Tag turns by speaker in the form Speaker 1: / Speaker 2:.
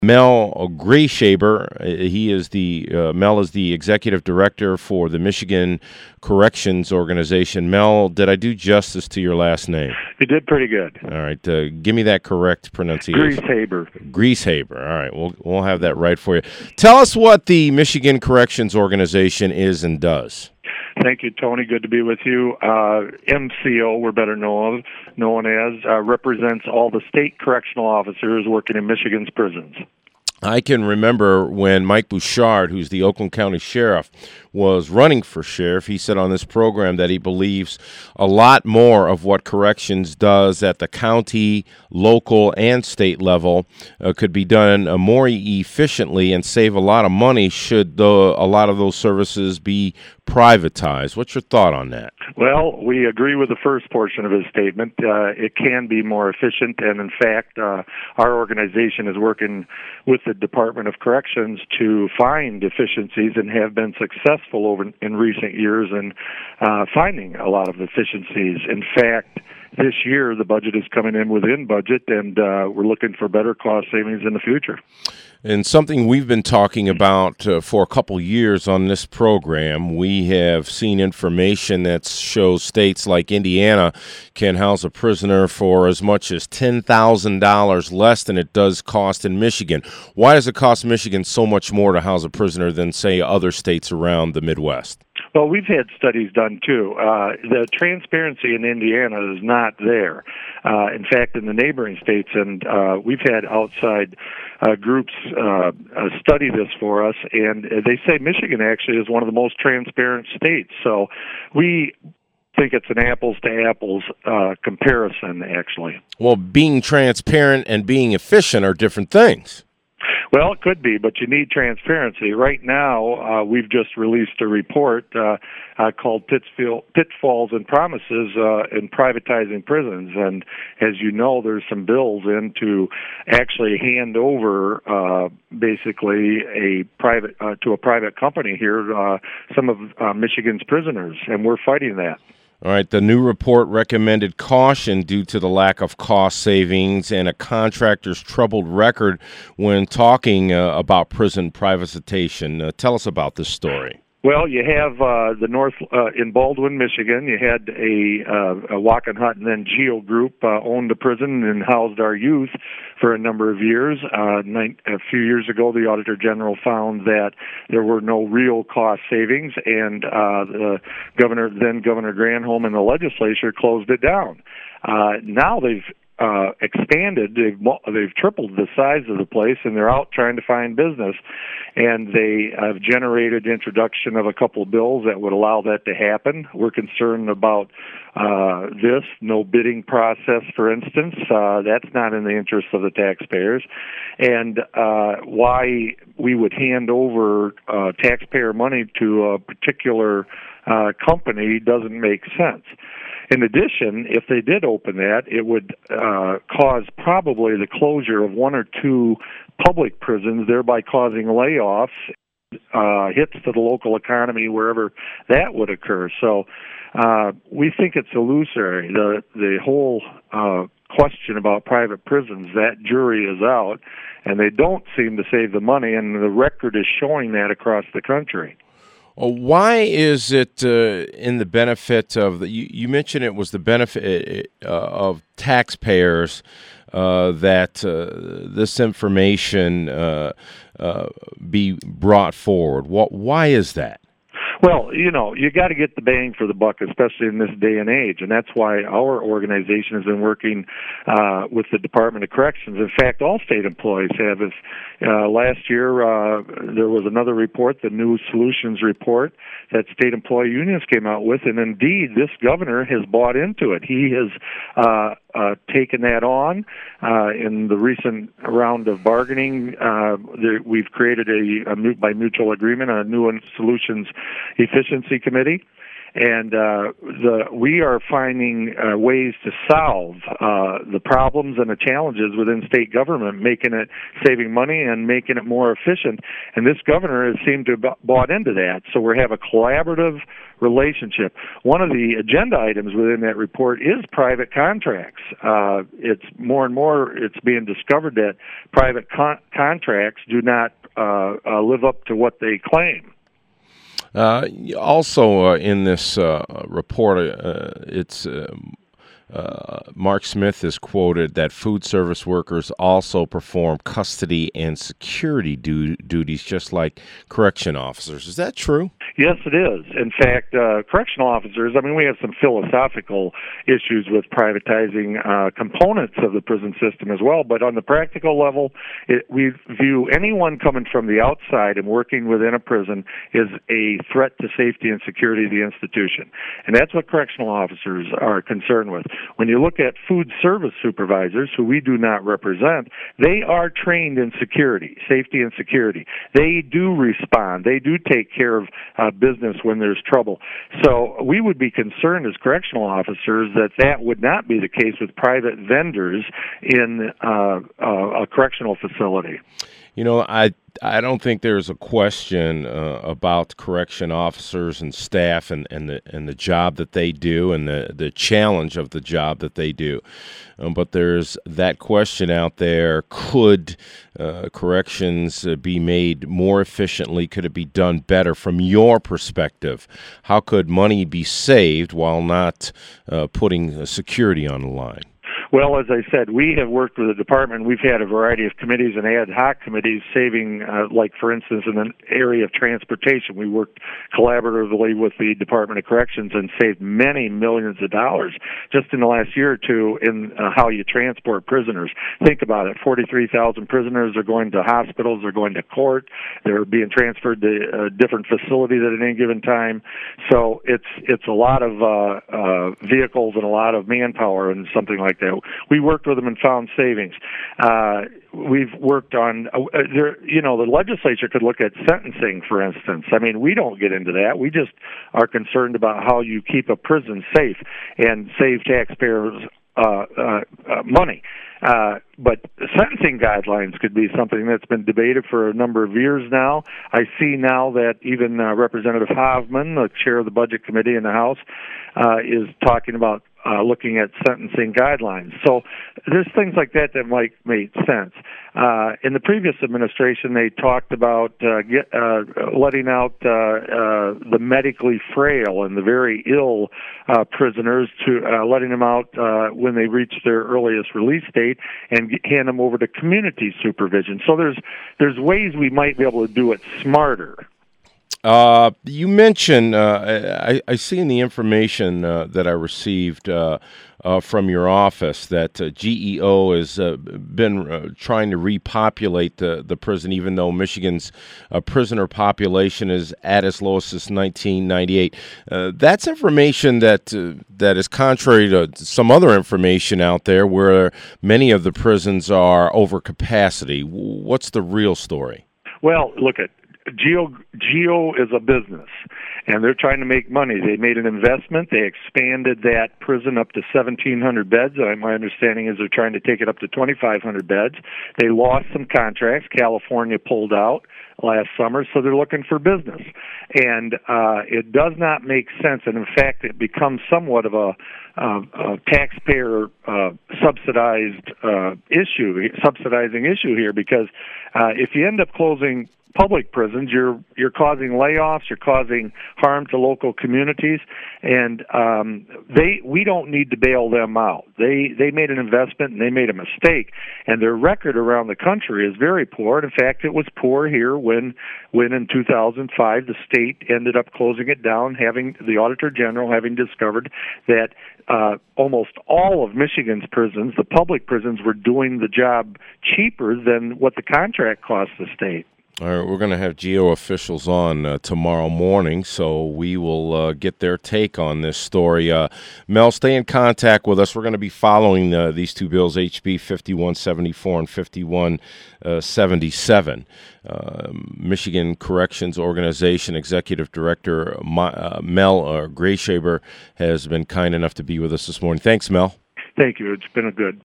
Speaker 1: Mel Grayshaber. Mel is the executive director for the Michigan Corrections Organization. Mel, did I do justice to your last name?
Speaker 2: You did pretty good.
Speaker 1: All right, give me that correct pronunciation. Grieshaber. All right, we'll have that right for you. Tell us what the Michigan Corrections Organization is and does.
Speaker 2: Thank you, Tony. Good to be with you. MCO, we're better known as, represents all the state correctional officers working in Michigan's prisons.
Speaker 1: I can remember when Mike Bouchard, who's the Oakland County Sheriff, was running for sheriff. He said on this program that he believes a lot more of what corrections does at the county, local, and state level could be done more efficiently and save a lot of money should a lot of those services be privatized. What's your thought on that?
Speaker 2: Well, we agree with the first portion of his statement. It can be more efficient, and in fact, our organization is working with the Department of Corrections to find efficiencies and have been successful in recent years in finding a lot of efficiencies. In fact, this year the budget is coming in within budget, and we're looking for better cost savings in the future.
Speaker 1: And something we've been talking about for a couple years on this program, we have seen information that shows states like Indiana can house a prisoner for as much as $10,000 less than it does cost in Michigan. Why does it cost Michigan so much more to house a prisoner than, say, other states around the Midwest?
Speaker 2: Well, we've had studies done, too. The transparency in Indiana is not there. In fact, in the neighboring states, and we've had outside groups study this for us, and they say Michigan actually is one of the most transparent states. So we think it's an apples-to-apples comparison, actually.
Speaker 1: Well, being transparent and being efficient are different things.
Speaker 2: Well, it could be, but you need transparency. Right now, we've just released a report called Pitfalls and Promises in Privatizing Prisons. And as you know, there's some bills in to actually hand over basically to a private company here some of Michigan's prisoners, and we're fighting that.
Speaker 1: All right, the new report recommended caution due to the lack of cost savings and a contractor's troubled record when talking about prison privatization. Tell us about this story.
Speaker 2: Well, you have the North in Baldwin, Michigan. You had a Wackenhut and then Geo Group owned the prison and housed our youth for a number of years. A few years ago, the Auditor General found that there were no real cost savings, and the Governor Granholm and the legislature closed it down. Now they've expanded. They've tripled the size of the place, and they're out trying to find business. And they have generated introduction of a couple of bills that would allow that to happen. We're concerned about no bidding process, for instance. That's not in the interest of the taxpayers. And why we would hand over taxpayer money to a particular company doesn't make sense. In addition, if they did open that, it would cause probably the closure of one or two public prisons, thereby causing layoffs, hits to the local economy wherever that would occur. So we think it's illusory. The whole question about private prisons, that jury is out, and they don't seem to save the money, and the record is showing that across the country.
Speaker 1: Why is it in the benefit of you mentioned it was the benefit of taxpayers that this information be brought forward? Why is that?
Speaker 2: Well, you got to get the bang for the buck, especially in this day and age, and that's why our organization has been working with the Department of Corrections. In fact, all state employees have. Last year, there was another report, the New Solutions Report, that state employee unions came out with, and indeed, this governor has bought into it. He has taken that on. In the recent round of bargaining, we've created by mutual agreement, a New Solutions Efficiency Committee, And we are finding ways to solve the problems and the challenges within state government, saving money and making it more efficient. And this governor has seemed to have bought into that. So we have a collaborative relationship. One of the agenda items within that report is private contracts. It's more and more it's being discovered that private contracts do not live up to what they claim.
Speaker 1: Also, in this report, Mark Smith is quoted that food service workers also perform custody and security duties just like correction officers. Is that true?
Speaker 2: Yes, it is. In fact, correctional officers, we have some philosophical issues with privatizing components of the prison system as well, but on the practical level, we view anyone coming from the outside and working within a prison is a threat to safety and security of the institution. And that's what correctional officers are concerned with. When you look at food service supervisors, who we do not represent, they are trained in security, safety and security. They do respond. They do take care of business when there's trouble. So we would be concerned as correctional officers that would not be the case with private vendors in a correctional facility.
Speaker 1: I don't think there's a question about correction officers and staff and the job that they do and the challenge of the job that they do. But there's that question out there: could corrections be made more efficiently? Could it be done better from your perspective? How could money be saved while not putting security on the line?
Speaker 2: Well, as I said, we have worked with the department. We've had a variety of committees and ad hoc committees saving, like, for instance, in the area of transportation. We worked collaboratively with the Department of Corrections and saved many millions of dollars just in the last year or two in how you transport prisoners. Think about it. 43,000 prisoners are going to hospitals, they're going to court, they're being transferred to different facilities at any given time. So it's a lot of vehicles and a lot of manpower and something like that. We worked with them and found savings. We've worked on, the legislature could look at sentencing, for instance. We don't get into that. We just are concerned about how you keep a prison safe and save taxpayers money. But sentencing guidelines could be something that's been debated for a number of years now. I see now that even Representative Hoffman, the chair of the Budget Committee in the House, is talking about looking at sentencing guidelines. So there's things like that might make sense. In the previous administration, they talked about letting out the medically frail and the very ill prisoners, to letting them out when they reach their earliest release date and hand them over to community supervision. So there's ways we might be able to do it smarter.
Speaker 1: You mentioned, I see in the information that I received from your office that GEO has been trying to repopulate the prison, even though Michigan's prisoner population is at its lowest since 1998. That's information that is contrary to some other information out there where many of the prisons are over capacity. What's the real story?
Speaker 2: Well, look at GEO is a business, and they're trying to make money. They made an investment. They expanded that prison up to 1,700 beds. My understanding is they're trying to take it up to 2,500 beds. They lost some contracts. California pulled out last summer, so they're looking for business. And it does not make sense, and in fact, it becomes somewhat of a taxpayer subsidizing issue here, because if you end up closing public prisons, you're causing layoffs, you're causing harm to local communities, and we don't need to bail them out. They made an investment and they made a mistake, and their record around the country is very poor. And in fact, it was poor here when in 2005 the state ended up closing it down, having the Auditor General having discovered that almost all of Michigan's prisons, the public prisons, were doing the job cheaper than what the contract cost the state.
Speaker 1: All right, we're going to have GEO officials on tomorrow morning, so we will get their take on this story. Mel, stay in contact with us. We're going to be following these two bills, HB 5174 and 5177. Michigan Corrections Organization Executive Director Mel Grayshaber has been kind enough to be with us this morning. Thanks, Mel.
Speaker 2: Thank you. It's been a good.